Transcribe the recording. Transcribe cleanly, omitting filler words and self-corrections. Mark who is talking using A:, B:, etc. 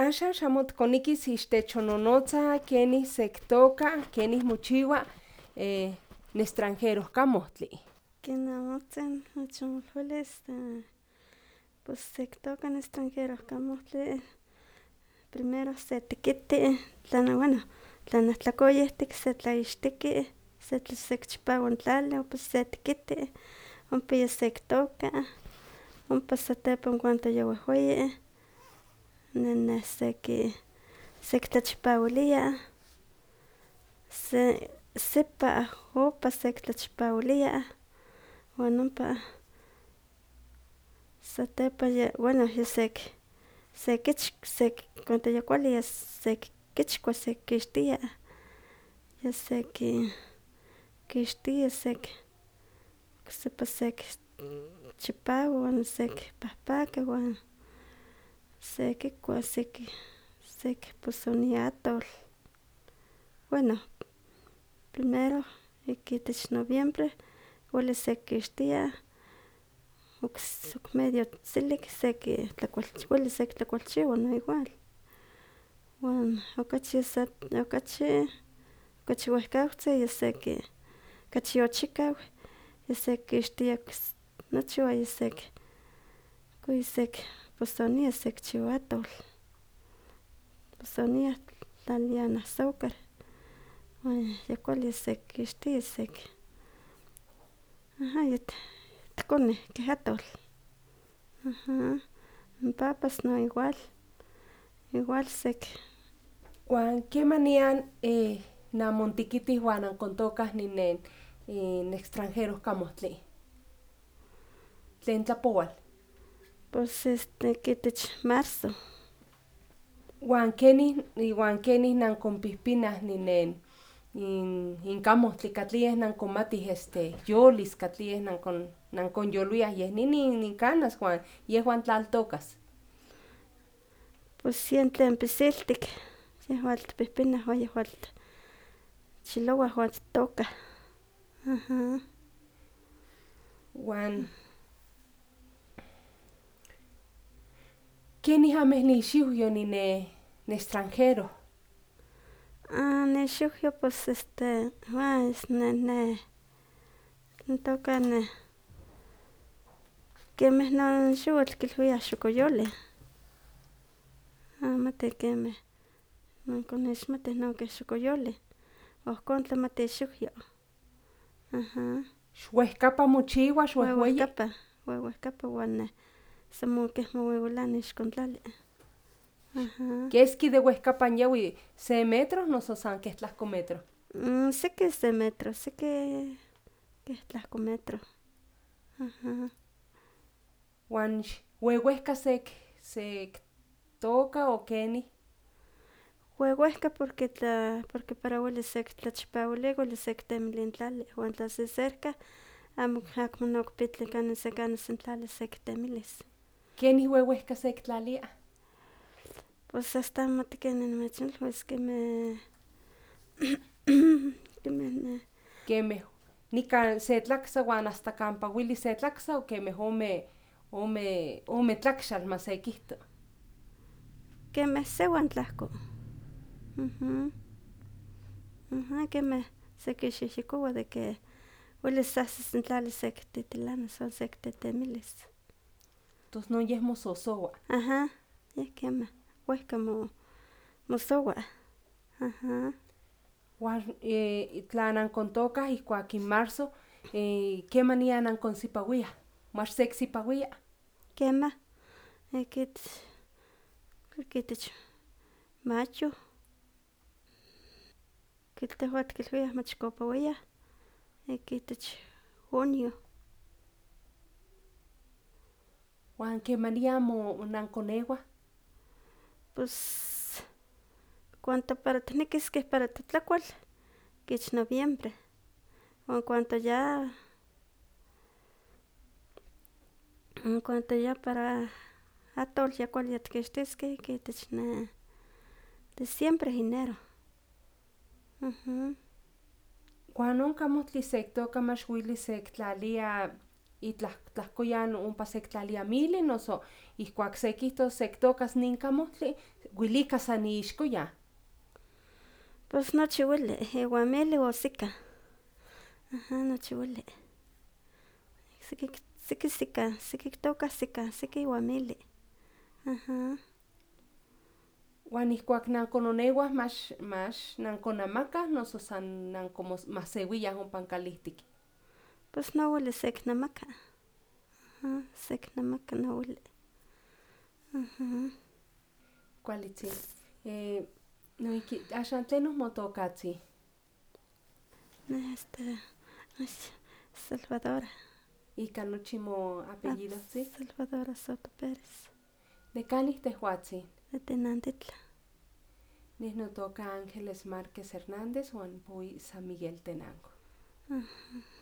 A: Axan xamotkonikis ixtechonnotza kenih sektoka, kenih mochiwa n extranjeros kamohtli.
B: Ken amotzin nechonmolvilis pues sekitoka n extranjeros kamohtli primero se tekiti bueno tlan ahtlakoyehtik setlaixteki, sekchipawa n tlali ompa se tekiti, ompa yeh sekitoka, ompa satepan cuanto yowehweyi nene sekitlachpawilia, sipa opa sekitlachpawilia, wan ompa satepan bueno cuando ya kuali sekichkua sekikixtia, ya sekikixtia oksepa sekichipawa wan sekipahpaka wan sekikua sekiposonia atol, bueno primero ik itech noviembre welis sekikixtia ok medio tzilik welis sekitlakualchiwa no igual, wan okachi wehkawtzi okachi ochikau ya sekikixtia nochi wan sekiposonia sekichiwa atol, kiposonia tlalilia n azucar wan ya kuali sekikixtia yatikonih keh atol, n papas no igual
A: Wan kemanian namontikitih wan ankontokah n extranjeros kamohtli, tlen tlapowal.
B: Pues itech marzo.
A: Wan kenih nankonpihpinah inkamohtli katliyeh nankonmatih yolis katliyeh nankonyolwiah yeh inin kanas wan yehwan tlaltokas.
B: Pues yen tlen pisiltik yehwan tihpihpinah wan yehwan tchilowah wan titokah,
A: Wan kenih ameh nixiwyo n extranjero.
B: Nixiwyo pues itoka kemeh non xiwitl kilwiah xokoyolih, amati kemeh nonkonixmatih non keh xokoyolih, ohkon tlamati xiwyo,
A: ¿Wehkapa mochiwa xwehweyi?
B: wehwehkapa wan san keh mowewilana ixko n tlali.
A: Keski de wehkapan yawi se metro noso san keh tlahko metro?
B: Seki se metro, seki keh tlahko metro.
A: Wan wehwehka sekitoka o kenih?
B: Wehwehka porque para welis sekitlachpawilia welis sekitemilia n tlali, wan tla se cerca amo nokpitli sekanis n tlali sekitemilis.
A: Kenih wehwehka sekitlalia?
B: Pues asta amati kenin nimechilwis kemeh
A: Kemeh nikan se tlaksa wan asta kampa wili se tlaksa o kemeh ome tlakxal masekihto.
B: Kemeh sewan tlahko, kemeh sekixihxikowa de ke welis ahsis n tlali sekititilanas wan sekitetemilis.
A: Tos non yeh mososowa.
B: Aha, yeh kemah wehka mosowa,
A: Wan tla nankontokah ihkuak in marzo, kemanian ankonsipawiah, mach sekisipawia.
B: Kemah itech mayo, tehwan tikilwiah mach kopawia ik itech junio.
A: Wan kemanian nankonewah?
B: Pues cuanto para tiknekis keh para totlakual ich noviembre, wan cuanto ya para atol ya kuali yatikixtiskeh ik itech diciembre, enero.
A: Wan non kamohtli sekitoka mach wili sektlalia Itlahkoyan ompa sektlalia mili noso ihkuak sekihtos sektokas nin kamohtli, wilika san iixkoyan.
B: Pues nochi ueli, iwan mili o sika. Nochi ueli. Siki sika, siki kitokah sika, siki iwan mili.
A: Wan ihkuak nankononewah mach nankonamakah noso san nankomahsewiah ompa kalihtik.
B: Pues no ueli seknemaka. Seknemaka no ueli.
A: Kualitzin. Noihki axan tlenon motokatzin.
B: Salvadora.
A: Ika nochi moapellidohtzi.
B: Salvadora Soto Pérez.
A: De kanih tehwatzin.
B: De Tenantitla.
A: Neh notoka Ángeles Márquez Hernández wan pui San Miguel Tenango.